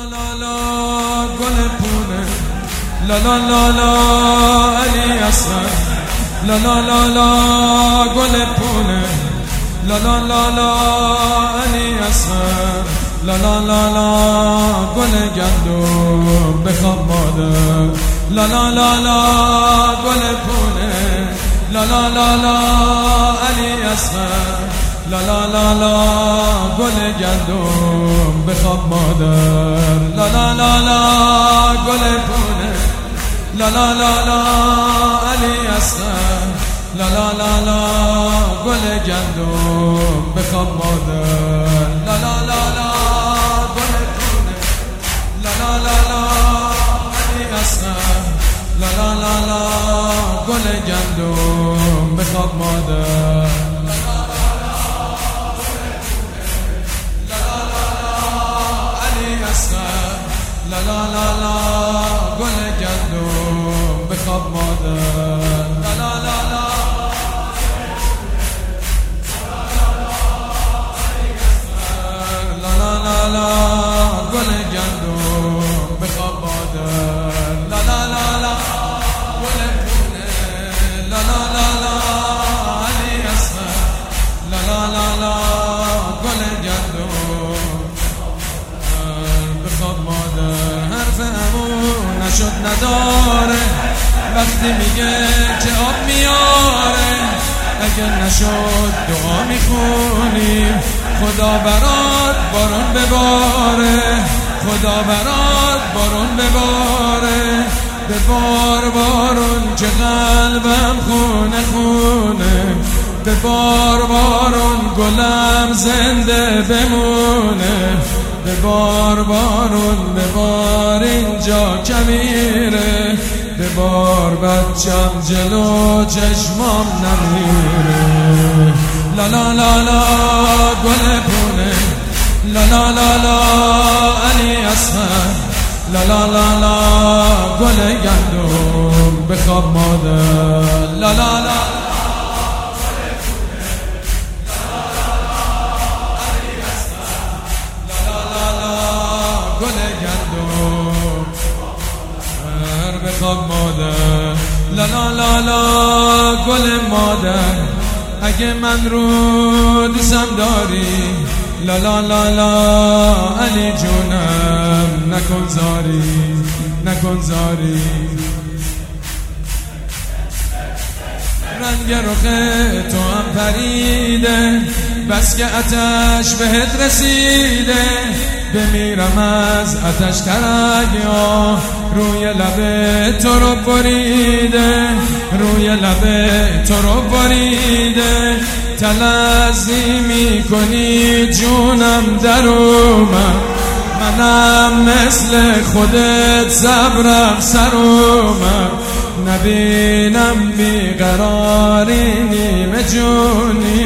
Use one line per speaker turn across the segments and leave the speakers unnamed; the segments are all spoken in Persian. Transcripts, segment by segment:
لا لا گل پونه لا لا لا لا علی اصغر لا لا لا لا گل پونه لا لا لا لا علی اصغر لا لا لا لا گل گندم بخواب مادر لا لا لا لا گل پونه لا لا لا لا علی اصغر لا لا لا لا گل گندم بخواب مادر لا لا لا لا گل پونه لا لا لا لا علی اصغر لا لا لا لا گل گندم بخواب مادر لا لا لا لا گل پونه لا لا لا لا علی اصغر لا لا لا لا گل گندم بخواب مادر لا لا لا لا گل گندم بخواب مادر لا لا لا لا لا لا لا لا گل گندم بخواب مادر لا لا لا لا گل پونه لا لا لا لا علی اصغر لا لا لا لا گل گندم بخواب مادر حرف امون نشد نداره وقتی میگه که آب میاره اگه نشد دعا میخونیم خدا برات بارون بباره خدا برات بارون بباره به بار بارون که قلبم خونه خونه به بار بارون گلم زنده بمونه به بار بارون به بار اینجا کمیره به بار بچم جلو چشمام نمیره لا لا لا لا گل پونه لا لا لا لا علی اصغر لا لا لا لا گل گندم بخواب مادر لا لا لا بخواب مادر لا لا لا لا گل مادر اگه من رو دوستم داری لا لا لا لا علی جونم نکن زاری نکن زاری رنگ رخ تو هم پریده بس که آتش بهت رسیده بمیرم از آتش ترگیا روی لب تو رو بریده روی لب تو رو بریده تلذی میکنی جونم در اومد منم مثل خودت صبرم سر اومد نبینم بیقراری نیمه جونی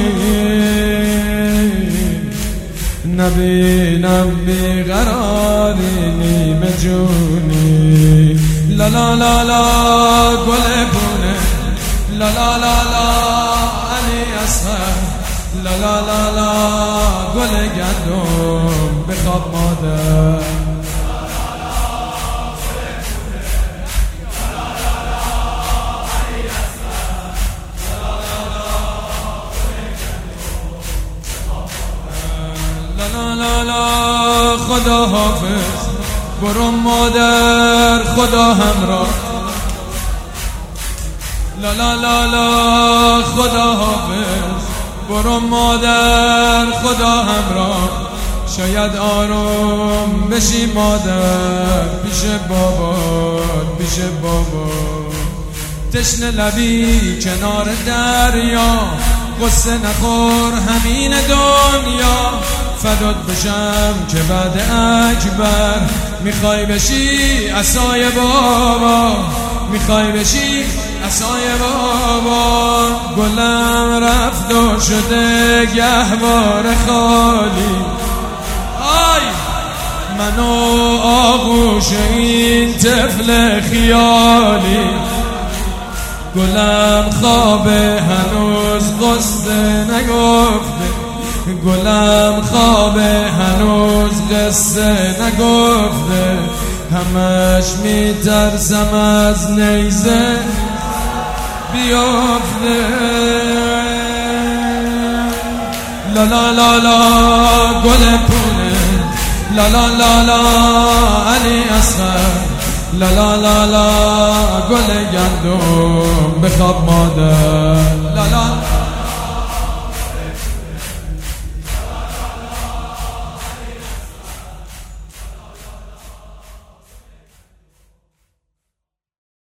نبینم بیقراری نیمه جونی لا لا لا لا گل پونه لا لا لا لا علی اصغر لا لا لا لا گل گندم بخواب مادر لا لا لا خدا حافظ برو مادر خدا همراه لا لا لا لا خدا حافظ برو مادر خدا همراه شاید آروم بشی مادر پیش بابات پیش بابا تشنه لبی کنار دریا قصه نخور همین دنیا فدات بشم که بعد اکبر میخوای بشی عصای بابا میخوای بشی عصای بابا گلم رفت و شده گهوار خالی آی منو آغوش این طفل خیالی گلم خوابه هنوز قصه نگفته گلم خوابه هنوز قصه نگفته، همش میترسم از نیزه بیافته. لا لا لا لا گل پونه، لا لا لا لا علی اصغر، لا لا لا لا گل گندم بخواب مادر، لا لا